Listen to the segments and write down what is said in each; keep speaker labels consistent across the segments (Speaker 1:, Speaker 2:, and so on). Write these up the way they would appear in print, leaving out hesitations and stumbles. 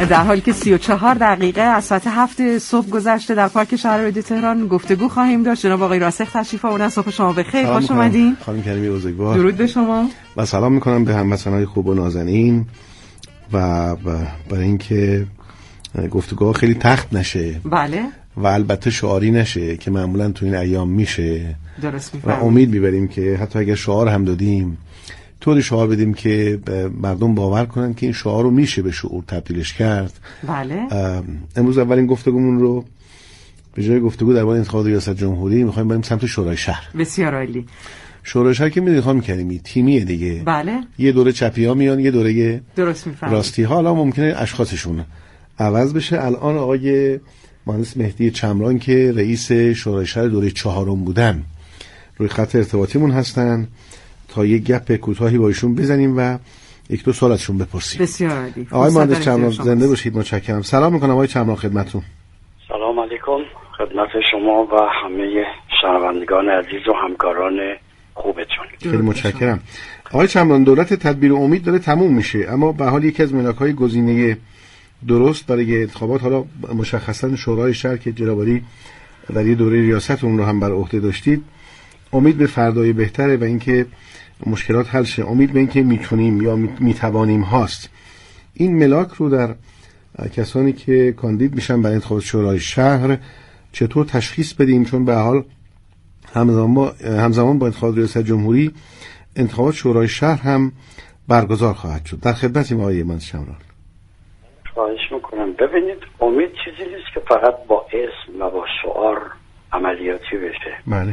Speaker 1: در حالی که 34 دقیقه از ساعت 7 صبح گذشته در پارک شهر رادیو تهران گفتگو خواهیم داشت. جناب آقای راسخ تشریف آوردن. صبح شما بخیر، خوش اومدین.
Speaker 2: خانم کریمی بزرگوار،
Speaker 1: درود به شما
Speaker 2: و سلام میکنم به هموطنان خوب و نازنین و برای اینکه گفتگوها خیلی تخت نشه،
Speaker 1: بله،
Speaker 2: و البته شعاری نشه که معمولا تو این ایام میشه.
Speaker 1: درست
Speaker 2: و
Speaker 1: میفرمایید.
Speaker 2: امید میبریم که حتی اگر شعار هم دادیم طوری شعار بدیم که مردم باور کنن که این شعار رو میشه به شعور تبدیلش کرد.
Speaker 1: بله.
Speaker 2: امروز اولین گفتگومون رو به جای گفتگو درباره انتخابات ریاست جمهوری میخوایم بریم سمت شورای شهر.
Speaker 1: بسیار عالی.
Speaker 2: شورای شهر که میدونید خانم کریمی تیمیه دیگه.
Speaker 1: بله.
Speaker 2: یه دوره چپی‌ها میان، یه دوره
Speaker 1: درست میفرمایید.
Speaker 2: راستی. حالا ممکنه اشخاصشون عوض بشه. الان آقای مهندس مهدی چمران که رئیس شورای شهر دوره 4 بودن روی خط ارتباطیمون هستن تا یه گپ کوتاهی با ایشون بزنیم و یک دو سوال ازشون بپرسیم.
Speaker 1: بسیار عالی.
Speaker 2: آقای مهندس چمران زنده باشید، متشکرم. سلام میکنم آقای چمران خدمتتون.
Speaker 3: سلام علیکم خدمت شما و همه شنوندگان عزیز و همکاران خوبتون.
Speaker 2: خیلی متشکرم. آقای چمران، دولت تدبیر امید داره تموم میشه، اما به حال یکی از ملاک‌های گزینه درست برای انتخابات، حالا مشخصا شورای شهر که جنابعالی در یه دوره ریاست اون رو هم بر عهده داشتید، امید به فردای بهتره و اینکه مشکلات حل شه، امید به اینکه میتونیم یا میتوانیم هاست. این ملاک رو در کسانی که کاندید میشن برای انتخابات شورای شهر چطور تشخیص بدیم؟ چون به حال همزمان با انتخابات ریاست جمهوری انتخابات شورای شهر هم برگزار خواهد شد. در خدمتیم آقای مهندس چمران.
Speaker 3: خواهش میکنم. ببینید، امید چیزی نیست که فقط با اسم و با شعار عملیاتی بشه.
Speaker 2: بله.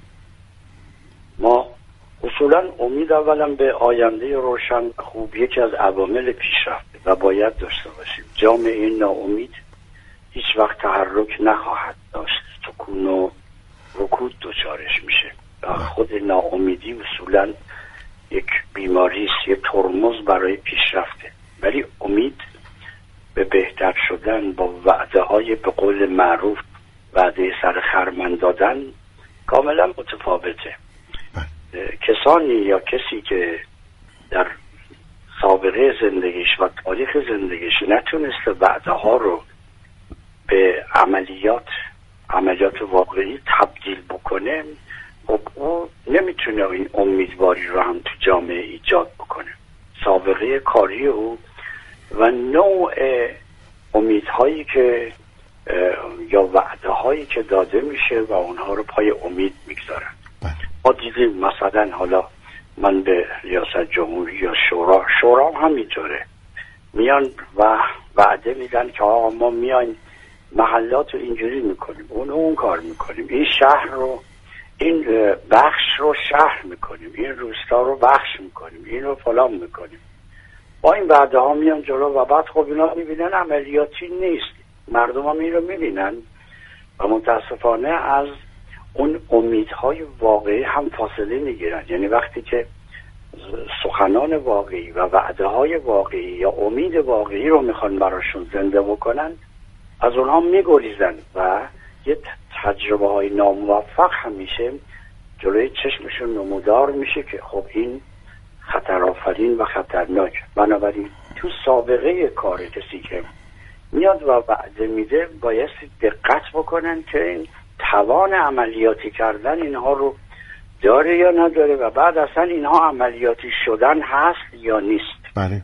Speaker 3: ما اصولا امید اولا به آینده روشن خوب یکی از عوامل پیشرفته و باید داشته باشیم. جامعه ناامید هیچ وقت تحرک نخواهد داشت، سکون و رکود دچارش میشه. خود ناامیدی اصولا یک بیماری است، یک ترمز برای پیشرفته. ولی امید به بهتر شدن با وعده های به قول معروف وعده سر خرمن دادن کاملا متفاوته. کسانی یا کسی که در سابقه زندگیش و تاریخ زندگیش نتونسته وعده ها رو به عملیات واقعی تبدیل بکنه، خب او نمیتونه این امیدواری رو هم تو جامعه ایجاد بکنه. سابقه کاری او و نوع امیدهایی که یا وعده هایی که داده میشه و اونها رو پای امید میگذارن. ما دیدیم مثلا، حالا من به ریاست جمهوری یا شورا هم همینطوره، میان و وعده میدن که آقا ما میایم محلات رو اینجوری میکنیم، اون کار میکنیم، این شهر رو، این بخش رو شهر میکنیم، این روستا رو بخش میکنیم، این رو فلان میکنیم. با این وعده ها میان جلو و بعد خب اینا میبینن عملیاتی نیست. مردم هم این رو میبینن و متاسفانه از اون امیدهای واقعی هم فاصله میگیرن. یعنی وقتی که سخنان واقعی و وعده های واقعی یا امید واقعی رو میخوان براشون زنده بکنن، از اونها میگریزن و یه تجربه های ناموفق همیشه جلوی چشمشون نمودار میشه که خب این خطرآفرین و خطرناک. بنابراین تو سابقه کار کسی که میاد و وعده میده باید دقت بکنن که این توان عملیاتی کردن اینها رو داره یا نداره و بعد اصلا اینها عملیاتی شدن هست یا نیست.
Speaker 2: بله.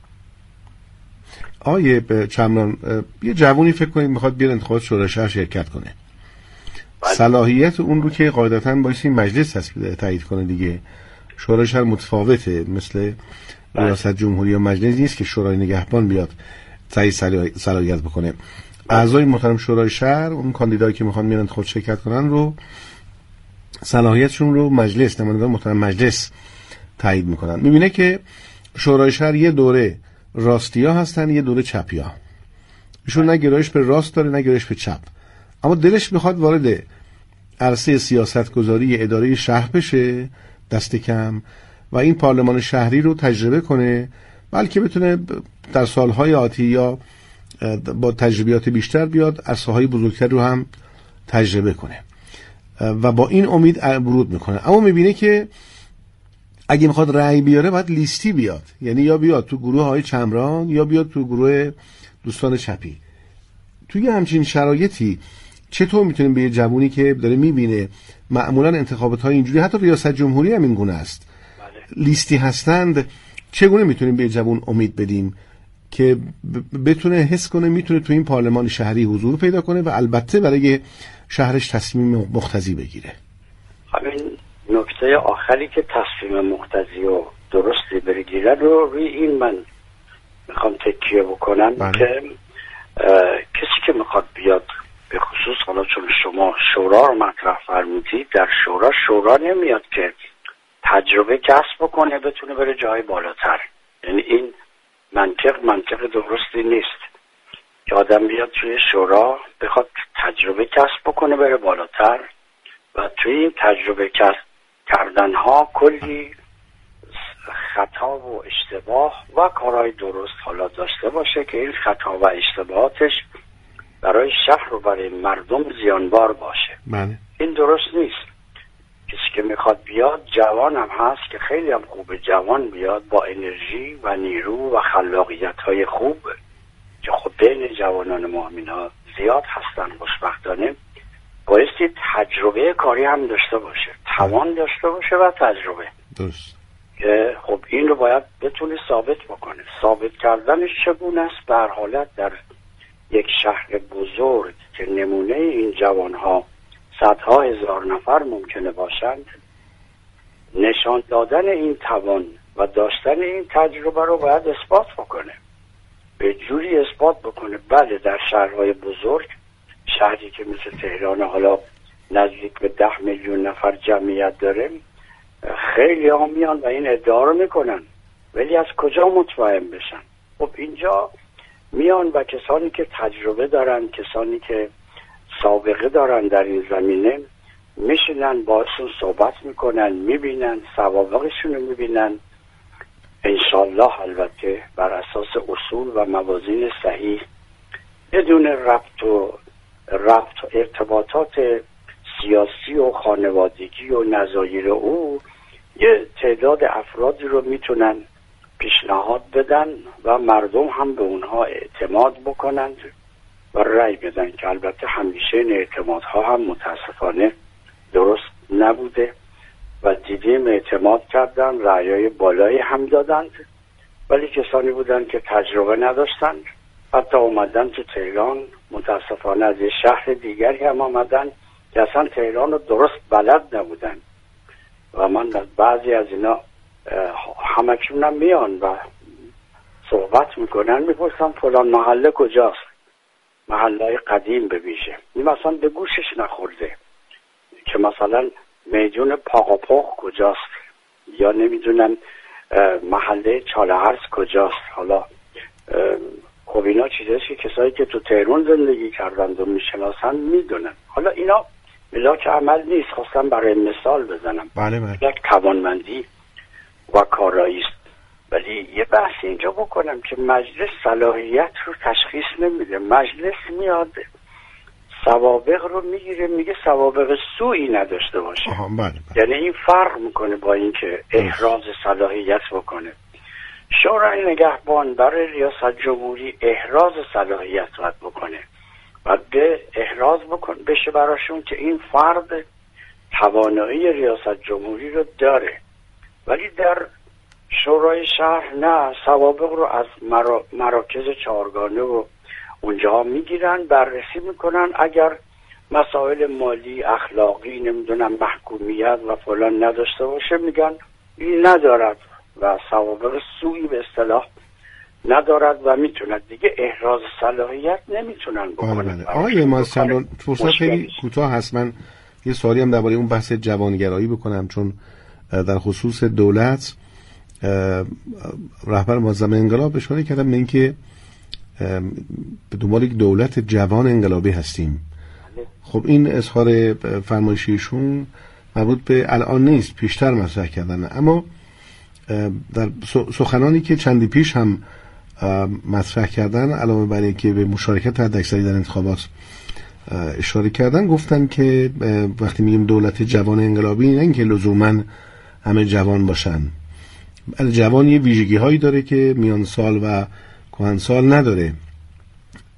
Speaker 2: آقای چمران، یه جوونی فکر کنید میخواد بیاد انتخابات شورای شهر شرکت کنه.
Speaker 3: بله.
Speaker 2: صلاحیت اون رو که قاعدتاً باید این مجلس تایید کنه دیگه. شورای شهر متفاوته، مثل ریاست جمهوری و مجلس نیست که شورای نگهبان بیاد تایید صلاحیت بکنه. اعضای محترم شورای شهر، اون کاندیدایی که میخوان میرن خود شرکت کنن رو، صلاحیتشون رو مجلس، نمایندگان محترم مجلس تایید میکنن. میبینه که شورای شهر یه دوره راستیا هستن، یه دوره چپیا. ایشون نه گرایش به راست داره نه گرایش به چپ، اما دلش میخواد وارد عرصه سیاستگذاری اداره شهر بشه دست کم و این پارلمان شهری رو تجربه کنه، بلکه بتونه در سالهای آتی یا با تجربیات بیشتر بیاد عرصه‌های بزرگتر رو هم تجربه کنه و با این امید ورود میکنه. اما میبینه که اگه میخواد رأی بیاره باید لیستی بیاد، یعنی یا بیاد تو گروه های چمران یا بیاد تو گروه دوستان چپی، توی همچین شرایطی چطور میتونیم به یه جوونی که داره میبینه معمولا انتخابات های اینجوری، حتی ریاست جمهوری هم این گونه است، لیستی هستند، چگونه میتونیم به جوون امید بدیم که بتونه حس کنه میتونه تو این پارلمان شهری حضور پیدا کنه و البته برای شهرش تصمیم مقتضی بگیره؟
Speaker 3: همین نکته آخری که تصمیم مقتضی و درستی بگیره رو روی این من میخوام تکیه بکنم. که کسی که میخواد بیاد، به خصوص حالا چون شما شورا رو مطرح فرمودید، در شورا نمیاد که تجربه کسب بکنه بتونه بره جای بالاتر. یعنی این منطق درستی نیست که آدم بیاد توی شورا بخواد تجربه کسب بکنه بره بالاتر و توی این تجربه کسب کردنها کلی خطا و اشتباه و کارهای درست حالا داشته باشه که این خطا و اشتباهاتش برای شهر و برای مردم زیانبار باشه. این درست نیست. کسی که میخواد بیاد جوان هم هست که خیلی هم خوبه، جوان بیاد با انرژی و نیرو و خلاقیت های خوب که خب بین جوانان ما همینا زیاد هستن خوشبختانه، بایستی تجربه کاری هم داشته باشه، توان داشته باشه و تجربه.
Speaker 2: درست.
Speaker 3: که خب این رو باید بتونه ثابت بکنه. ثابت کردنش چگونه است؟ به هر حالت در یک شهر بزرگ که نمونه این جوانها صدها هزار نفر ممکنه باشند، نشان دادن این توان و داشتن این تجربه رو باید اثبات بکنه، به جوری اثبات بکنه. بله در شهرهای بزرگ، شهری که مثل تهران حالا نزدیک به 10 میلیون نفر جمعیت داره، خیلی ها میان و این ادعا رو میکنن، ولی از کجا مطمئن بشن؟ خب اینجا میان و کسانی که تجربه دارن، کسانی که سابقه دارن در این زمینه، میشینن باشون صحبت میکنن، میبینن سوابقشون رو میبینن، انشالله البته بر اساس اصول و موازین صحیح، بدون ربط و ارتباطات سیاسی و خانوادگی و نظایر او، یه تعداد افرادی رو میتونن پیشنهاد بدن و مردم هم به اونها اعتماد بکنند و رأی بدن، که البته همیشه این اعتمادها هم متاسفانه درست نبوده و دیدیم اعتماد کردن، رأیای بالایی هم دادند، ولی کسانی بودن که تجربه نداشتند. حتی اومدن تو تهران، متاسفانه از یه شهر دیگری هم آمدن که اصلا تهران رو درست بلد نبودن و من بعضی از اینا همکنون هم میان و صحبت میکنن، میپرسن فلان محله کجاست، محله قدیم به ویژه، این مثلا به گوشش نخورده که مثلا میدون پاقاپاق کجاست یا نمیدونم محله چالهرز کجاست. حالا خب اینا چیزایی که کسایی که تو تهران زندگی کردند و میشناسن میدونن. حالا اینا ملاک عمل نیست، خواستم برای مثال بزنم.
Speaker 2: بله.
Speaker 3: یک توانمندی و کارایی است. ولی یه بحث اینجا بکنم که مجلس صلاحیت رو تشخیص نمیده. مجلس میاد سوابق رو میگیره، میگه سوابق سوئی نداشته باشه.
Speaker 2: بله.
Speaker 3: یعنی این فرق میکنه با اینکه احراز صلاحیت بکنه. شورای نگهبان برای ریاست جمهوری احراز صلاحیت باید بکنه و به احراز بشه براشون که این فرد توانایی ریاست جمهوری رو داره، ولی در شورای شهر نه، سوابق رو از مراکز چهارگانه و اونجا میگیرن، بررسی میکنن، اگر مسائل مالی، اخلاقی، نمیدونم محکومیت و فلان نداشته باشه میگن این ندارد و سوابق سوئی به اصطلاح ندارد و میتوند دیگه احراز صلاحیت نمیتونن بکنن.
Speaker 2: بله. آقای مازچندان فرصت خیلی کوتاه هست، من یه سوالی هم درباره اون بحث جوانگرایی بکنم، چون در خصوص دولت رهبر معظم انقلاب اشاره کردم به اینکه به دنبال یک دولت جوان انقلابی هستیم. خب این اظهار فرمایشیشون مربوط به الان نیست، پیشتر مطرح کردن، اما در سخنانی که چندی پیش هم مطرح کردن علاوه بر اینکه به مشارکت حداکثری در انتخابات اشاره کردن، گفتن که وقتی میگیم دولت جوان انقلابی نه اینکه لزوما همه جوان باشن، جوان یه ویژگی هایی داره که میان سال و کهن سال نداره.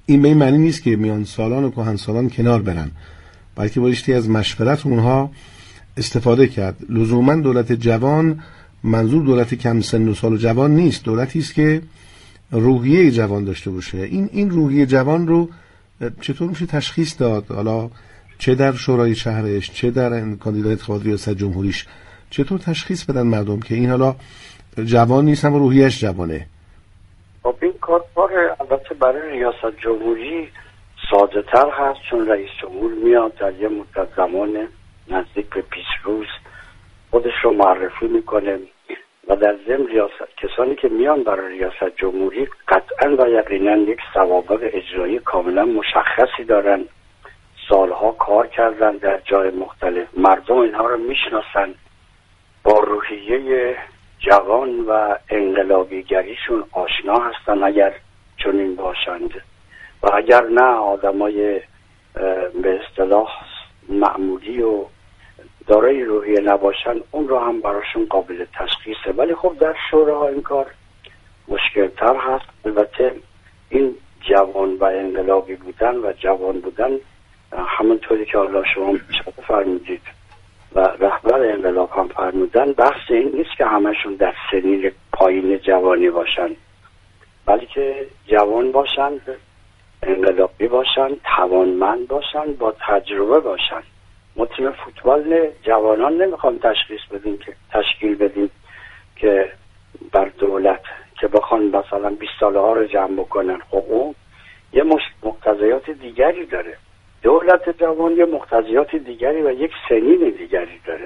Speaker 2: این به این معنی نیست که میان سالان و کهن سالان کنار برن، بلکه بایستی از مشورت اونها استفاده کرد. لزوما دولت جوان منظور دولت کم سن و سال و جوان نیست، دولتی است که روحیه جوان داشته باشه. این روحیه جوان رو چطور میشه تشخیص داد؟ حالا چه در شورای شهرش، چه در کاندیدای انتخابات ریاست جمهوریش، چطور تشخیص بدن مردم که این حالا جوان نیست اما روحیه‌اش جوانه؟
Speaker 3: خب این کار البته برای ریاست جمهوری ساده تر هست، چون رئیس جمهور میاد در یه مدت زمان نزدیک به 20 روز خودش رو معرفی میکنه و در ضمن کسانی که میان برای ریاست جمهوری قطعا و یقینا یک سوابق اجرایی کاملا مشخصی دارن، سالها کار کردن در جای مختلف، مردم اینها رو میشناسن، با روحیه جوان و انقلابیگریشون آشنا هستن اگر چنین باشند، و اگر نه آدمای به اصطلاح معمولی و دارای روحیه نباشن اون رو هم براشون قابل تشخیصه. ولی خب در شوراها این کار مشکل تر هست. البته این جوان و انقلابی بودن و جوان بودن همونطوری که حالا شما فرمودید و رهبر انقلاب هم فرمودن، بحث این نیست که همشون در سنین پایین جوانی باشن، بلکه جوان باشن، انقلابی باشن، توانمند باشن، با تجربه باشن. ما تیم فوتبال جوانان نمیخوام تشکیل بدیم که بر دولت که بخوان مثلا 20 ساله ها رو جمع بکنن. خب اون یه مقتضیات دیگری داره، دولت جوان یه مقتضیات دیگری و یک سنین دیگری داره.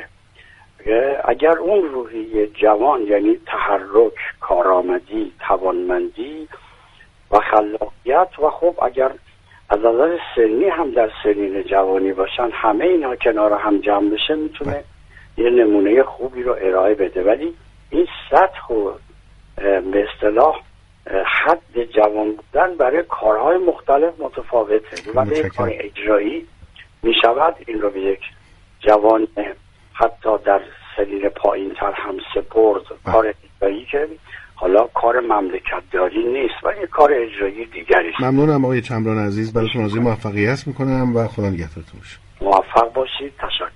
Speaker 3: اگر اون روحیه جوان یعنی تحرک، کارآمدی، توانمندی و خلاقیت و خب اگر از نظر سنی هم در سنین جوانی باشن، همه اینها کنار هم جمع بشه میتونه یه نمونه خوبی رو ارائه بده. ولی این سطح و به اصطلاح حد جوان بودن برای کارهای مختلف متفاوته. ولی کار اجرایی میشود این رو به یک جوان حتی در سنین پایین تر هم سپرد. کار اجرایی که حالا کار مملکت داری نیست و یک کار اجرایی دیگری است.
Speaker 2: ممنونم آقای چمران عزیز، براتون آرزوی موفقیت میکنم و خدا نگهدارتون باشه.
Speaker 3: موفق باشید. تشکر.